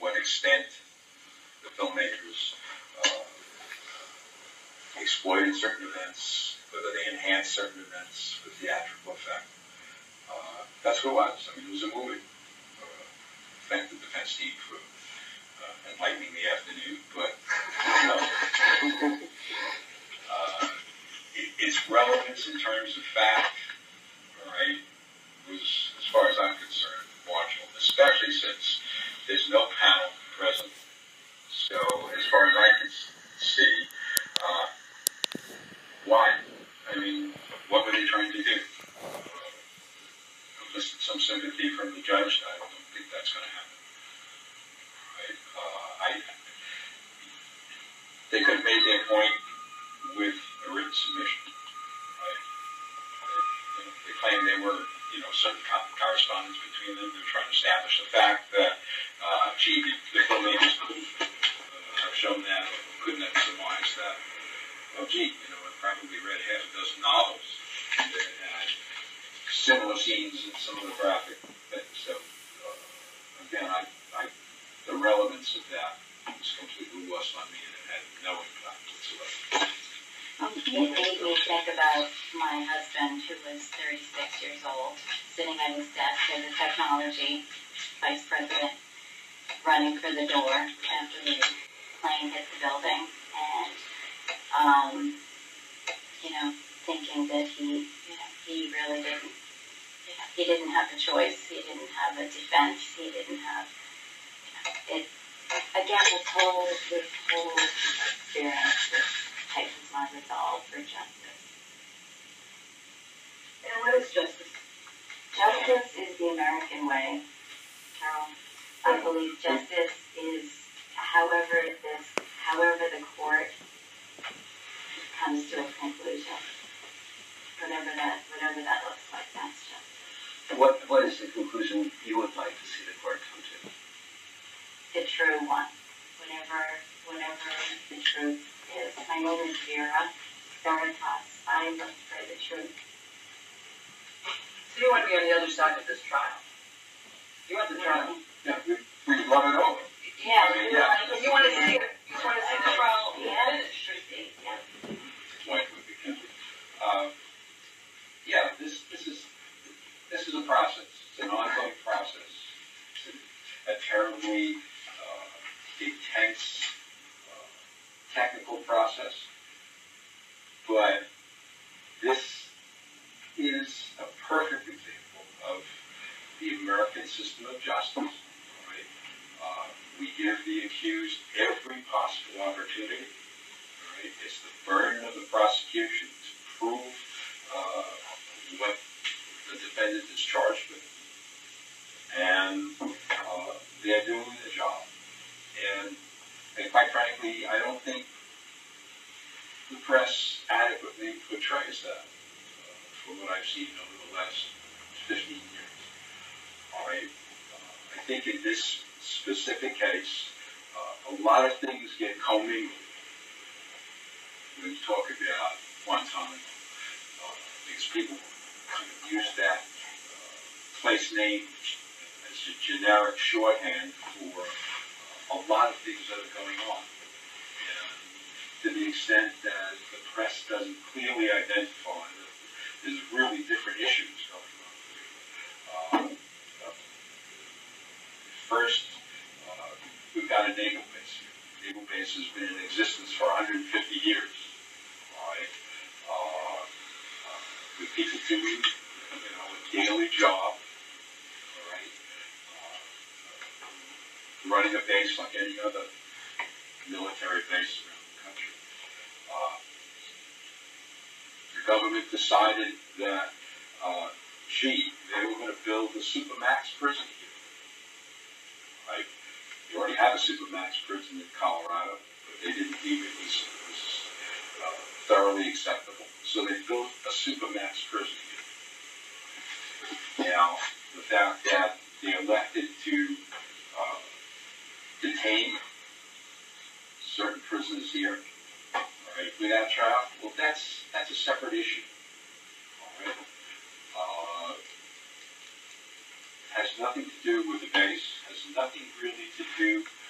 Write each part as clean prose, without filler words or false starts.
what extent the filmmakers exploited certain events, whether they enhanced certain events with theatrical effect. That's what it was. I mean, it was a movie. Thank the defense team for enlightening the afternoon, but its relevance in terms of fact, all right, was, as far as I'm concerned, marginal, especially since there's no panel present. So, as far as I can see, why? I mean, what were they trying to do? Enlist some sympathy from the judge? I don't think that's going to happen. Right? They could have made their point with a written submission. Right? They claimed they were, certain correspondence between them. They're trying to establish the fact that, the filmmakers have shown that, couldn't have surmised that. Well, I probably read half a dozen novels that had similar scenes in some of the graphic things. So, again, the relevance of that was completely lost on me, and it had no impact whatsoever. It made me think about my husband, who was 36 years old, sitting at his desk as a technology vice president, running for the door after the plane hit the building, and thinking that he really didn't, he didn't have a choice, he didn't have a defense, he didn't have, it, again, this whole experience that tightens my resolve for justice. And what is justice? Justice is the American way, Carol. I believe justice is however the court comes to a conclusion. Whatever that looks like, that's justice. What is the conclusion you would like to see the court come to? The true one. Whatever the truth is. My name is Vera Veritas. I look for the truth. So you want to be on the other side of this trial? You want the trial? Yeah, we love it over. Yeah, you want to see it. You want to see the trial finished. Yeah. Point would be good. This is a process. It's an ongoing process. It's a terribly intense technical process, but this is a perfect example of the American system of justice. Right? We give the accused every possible opportunity. Right? It's the burden of the prosecution to prove what the defendant is charged with, and they're doing the job. And quite frankly, I don't think the press adequately portrays that from what I've seen over the last 15 years. All right. I think in this specific case, a lot of things get commingled when you talk about Guantanamo, because people kind of use that place name as a generic shorthand for a lot of things that are going on. And to the extent that the press doesn't clearly identify that there's really different issues going on. First, we've got a naval base here. The naval base has been in existence for 150 years. All right. With people doing, a daily job. All right. Running a base like any other military base around the country. The government decided that, they were going to build a Supermax prison here. Right? You already have a Supermax prison in Colorado, but they didn't deem it was thoroughly acceptable. So they built a Supermax prison here. Now, the fact that they elected to detain certain prisoners here, all right, without trial, well, that's a separate issue. All right. Has nothing to do with the base, has nothing really to do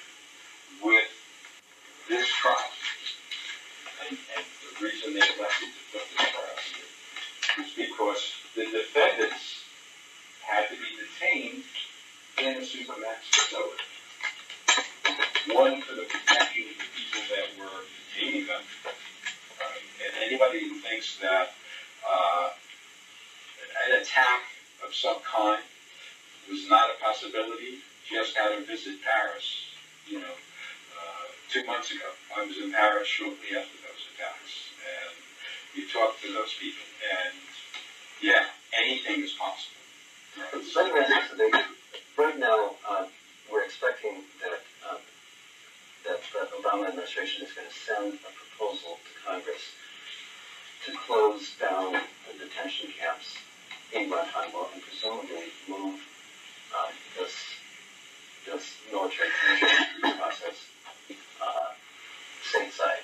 One, for the protection of the people that were detaining them. And anybody who thinks that an attack of some kind was not a possibility just had to visit Paris, 2 months ago. I was in Paris shortly after those attacks, and you talk to those people, and yeah, anything is possible. Right now, we're expecting that the Obama administration is going to send a proposal to Congress to close down the detention camps in Guantanamo and presumably move this military commission process stateside.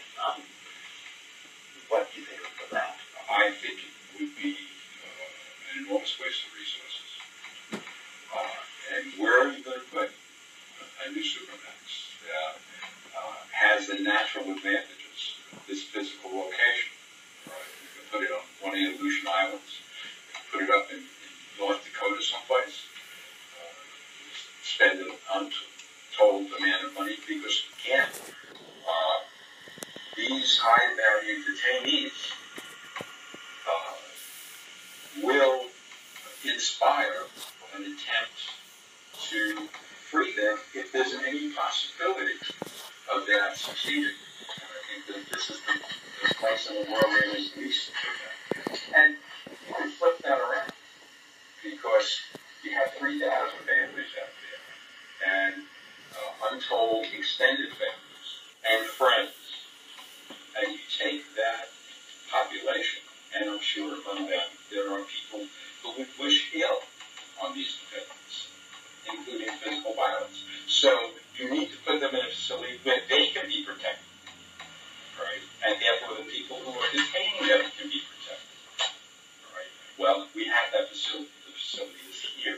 What do you think of that? I think it would be an enormous waste of resources. And where are you going to put a new supermax that has the natural advantages of this physical location? Right? You can put it on one of the Aleutian Islands, you can put it up in North Dakota someplace, spend an untold amount of money, because again, these high-value detainees will inspire an attempt to free them if there's any possibility of that succeeding. And I think that this is the place in the world where there's least of that. And you can flip that around, because you have 3,000 families out there, and untold extended families and friends, and you take that population, and I'm sure among them there are people who would wish ill on these defendants, including physical violence. So you need to put them in a facility where they can be protected, right? And therefore the people who are detaining them can be protected, right? Well, we have that facility. The facility is here,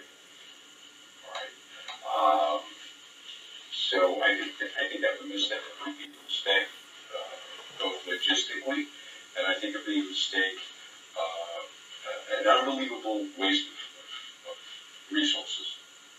right? So I think that would be a mistake, both logistically, and I think it would be a mistake, an unbelievable waste of resources.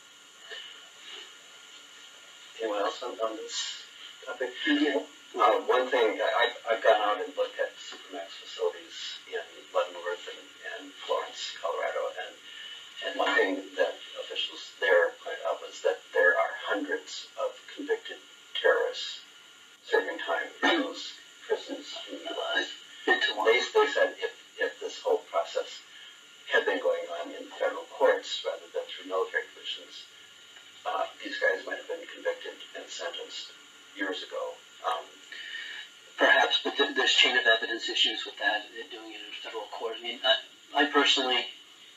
Anyone else on this topic? One thing, I've gone out and looked at Supermax facilities in Leavenworth and Florence, Colorado, and one thing that officials there pointed out was that there are hundreds of convicted terrorists serving time in those prisons. They said if this whole process had been going on in federal courts rather than through military commissions, these guys might have been convicted and sentenced years ago. Perhaps, but there's chain of evidence issues with that. They're doing it in federal court. I mean, I personally,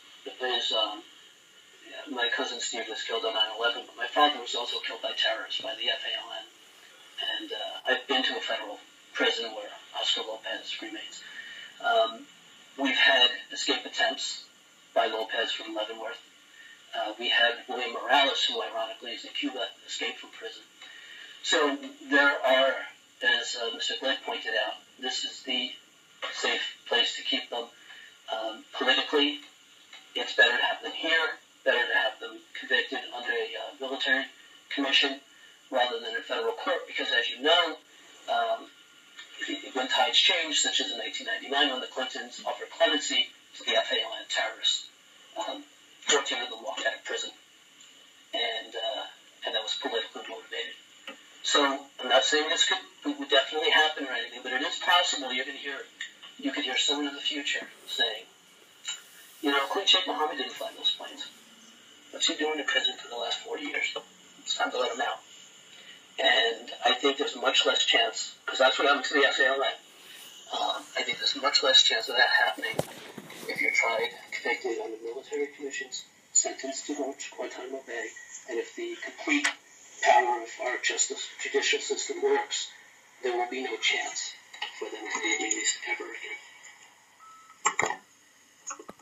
my cousin Steve was killed on 9/11, but my father was also killed by terrorists, by the FALN. And I've been to a federal prison where Oscar Lopez remains. We've had escape attempts by Lopez from Leavenworth. We had William Morales, who ironically is in Cuba, escaped from prison. So there are, as Mr. Glegg pointed out, this is the safe place to keep them. Politically, it's better to have them here, better to have them convicted under a military commission rather than a federal court, because as you know, when tides change, such as in 1999 when the Clintons offered clemency to the FALN terrorists, 14 of them walked out of prison, and that was politically motivated. So I'm not saying this would definitely happen or anything, but it is possible. You could hear someone in the future saying, Khalid Sheikh Mohammed didn't fly those planes. What's he doing in prison for the last 40 years? It's time to let him out. And I think there's much less chance, because that's what happened to the FALN. I think there's much less chance of that happening if you're tried, convicted under military commissions, sentenced to go to Guantanamo Bay, and if the complete power of our judicial system works, there will be no chance for them to be released ever again.